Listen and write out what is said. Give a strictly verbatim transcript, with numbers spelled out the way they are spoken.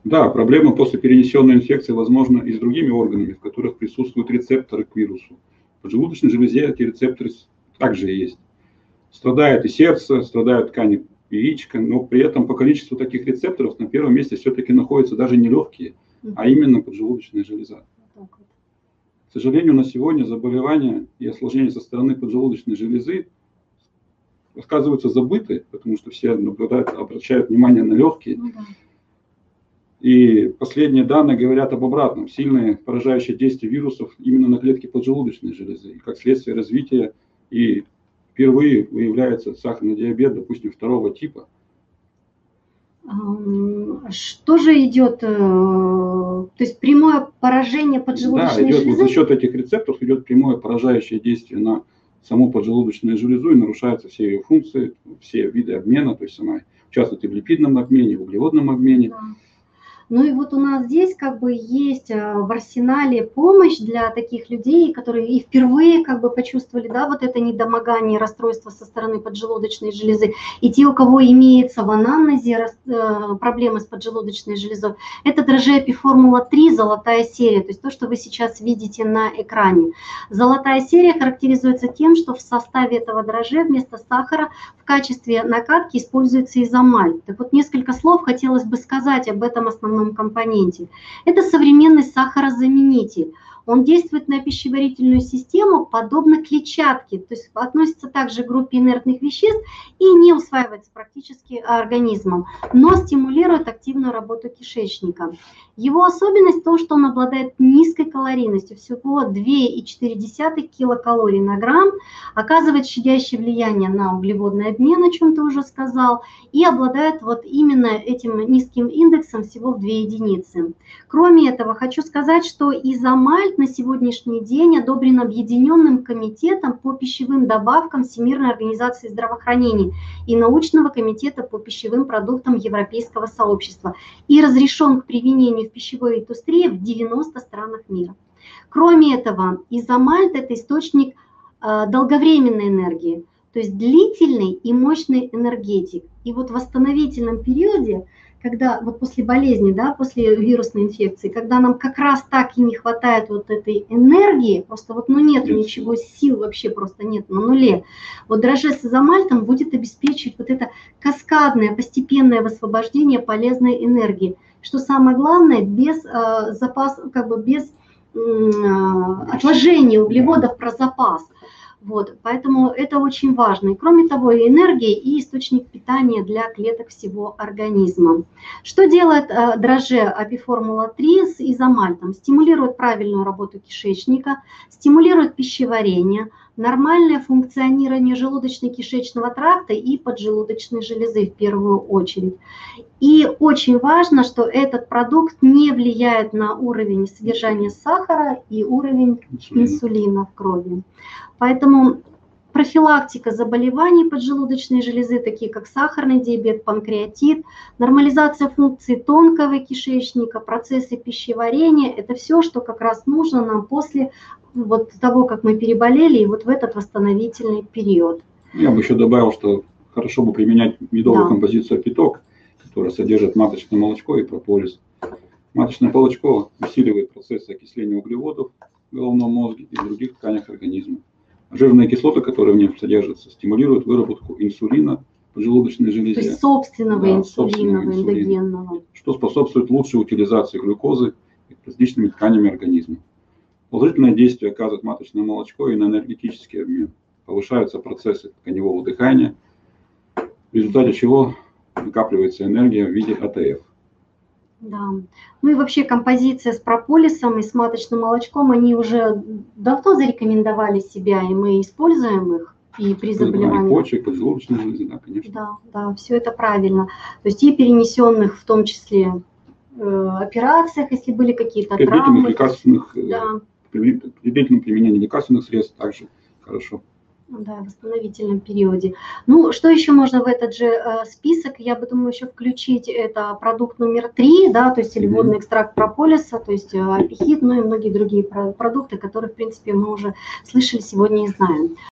Да, проблема после перенесенной инфекции возможна и с другими органами, в которых присутствуют рецепторы к вирусу. В поджелудочной железе эти рецепторы также есть. Страдает и сердце, страдают ткани яичка, но при этом по количеству таких рецепторов на первом месте все-таки находятся даже не легкие, а именно поджелудочная железа. К сожалению, на сегодня заболевания и осложнения со стороны поджелудочной железы оказываются забыты, потому что все наблюдают, обращают внимание на легкие. И последние данные говорят об обратном. Сильное поражающее действие вирусов именно на клетки поджелудочной железы. И как следствие развития и впервые выявляется сахарный диабет, допустим, второго типа. Что же идет, то есть прямое поражение поджелудочной да, идет, железы? Вот за счет этих рецепторов идет прямое поражающее действие на саму поджелудочную железу, и нарушаются все ее функции, все виды обмена, то есть она участвует и в липидном обмене, и в углеводном обмене. Да. Ну и вот у нас здесь как бы есть в арсенале помощь для таких людей, которые и впервые как бы почувствовали, да, вот это недомогание, расстройство со стороны поджелудочной железы. И те, у кого имеется в анамнезе проблемы с поджелудочной железой, это дрожжи Эпиформула три, золотая серия, то есть то, что вы сейчас видите на экране. Золотая серия характеризуется тем, что в составе этого дрожжа вместо сахара в качестве накатки используется изомаль. Так вот, несколько слов хотелось бы сказать об этом основном компоненте. Это современный сахарозаменитель. Он действует на пищеварительную систему подобно клетчатке, то есть относится также к группе инертных веществ и не усваивается практически организмом, но стимулирует активную работу кишечника. Его особенность в том, что он обладает низкой калорийностью, всего две и четыре десятых килокалорий на грамм, оказывает щадящее влияние на углеводный обмен, о чем ты уже сказал, и обладает вот именно этим низким индексом всего в две единицы. Кроме этого, хочу сказать, что изомаль на сегодняшний день одобрен Объединенным комитетом по пищевым добавкам Всемирной организации здравоохранения и Научного комитета по пищевым продуктам Европейского сообщества и разрешен к применению в пищевой индустрии в девяноста странах мира. Кроме этого, изомаль – это источник э, долговременной энергии, то есть длительный и мощный энергетик. И вот в восстановительном периоде, когда вот после болезни, да, после вирусной инфекции, когда нам как раз так и не хватает вот этой энергии, просто вот ну нет ничего, сил вообще просто нет, на нуле, вот дрожжи с изомальтом будет обеспечивать вот это каскадное, постепенное высвобождение полезной энергии. Что самое главное, без э, запас, как бы без э, отложения углеводов про запас. Вот, поэтому это очень важно. И кроме того, и энергия, и источник питания для клеток всего организма. Что делает э, дрожжи Эпиформула три с изомальтом? Стимулирует правильную работу кишечника, стимулирует пищеварение, нормальное функционирование желудочно-кишечного тракта и поджелудочной железы в первую очередь. И очень важно, что этот продукт не влияет на уровень содержания сахара и уровень инсулина в крови. Поэтому профилактика заболеваний поджелудочной железы, такие как сахарный диабет, панкреатит, нормализация функций тонкого кишечника, процессы пищеварения – это все, что как раз нужно нам после вот того, как мы переболели, и вот в этот восстановительный период. Я бы еще добавил, что хорошо бы применять медовую да. композицию питок, которая содержит маточное молочко и прополис. Маточное молочко усиливает процесс окисления углеводов в головном мозге и в других тканях организма. Жирные кислоты, которые в нем содержатся, стимулируют выработку инсулина в поджелудочной железе. То есть собственного да, инсулина, инсулина, эндогенного. Что способствует лучшей утилизации глюкозы различными тканями организма. Положительное действие оказывает маточное молочко и на энергетический обмен. Повышаются процессы тканевого дыхания, в результате чего накапливается энергия в виде А Т Ф. Да. Ну и вообще композиция с прополисом и с маточным молочком, они уже давно зарекомендовали себя, и мы используем их и при заболевании почек, поджелудочной железы, да, конечно. Да, да, все это правильно. То есть и перенесенных, в том числе, э, операциях, если были какие-то травмы. Лекарственных, да. При длительном применении лекарственных средств также хорошо. Да, в восстановительном периоде. Ну, что еще можно в этот же э, список, я бы думаю, еще включить, это продукт номер три, да, то есть или водный экстракт прополиса, то есть э, апихит, ну и многие другие продукты, которые, в принципе, мы уже слышали сегодня и знаем.